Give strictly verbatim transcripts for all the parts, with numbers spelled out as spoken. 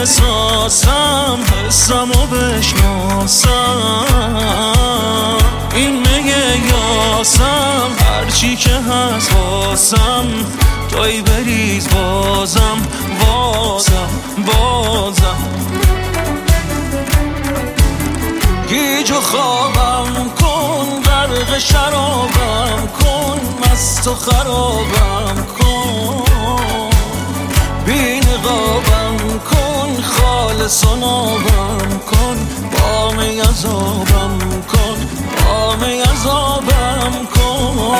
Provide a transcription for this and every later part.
احساسم، حسم و بشناسم. این میگه یاسم، هرچی که هست واسم، توی بریز بازم بازم بازم. گیج و خوابم کن، غرق شرابم کن، مست و خرابم کن، بی نقابم کن، خالص و نابم کن، بام عذابم کن، بام عذابم کن.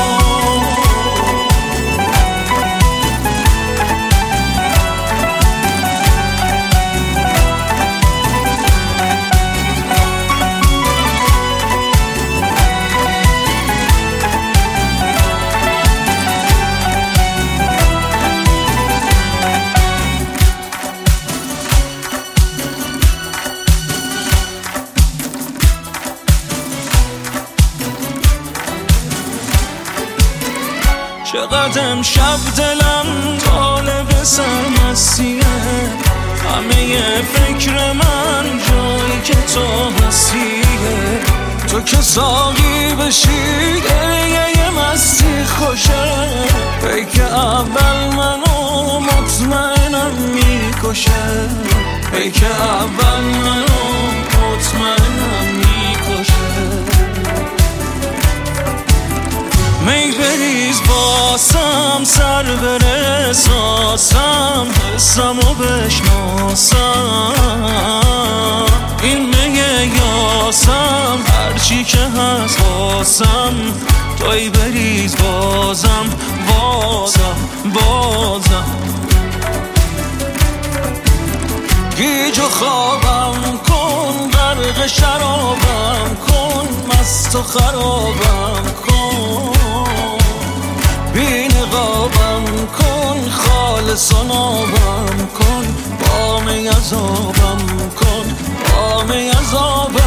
چقدر امشب دلم طالب سرمستیه، همه فکر من جایی که تو هستیه. تو که ساقی بشی گریه مستی خوشه، پیک اول منو مطمئنم میکشه، پیک اول منو مطمئنم میکشه. می بریز باسم، سر بره احساسم، حسم و بشناسم. این میگه یاسم، هرچی که هست واسم، توی بریز بازم بازم بازم. گیج و خوابم کن، غرق شرابم کن، مست و خرابم کن، بی نقابم کن، خالص و نابم کن، بام عذابم کن، بام عذابم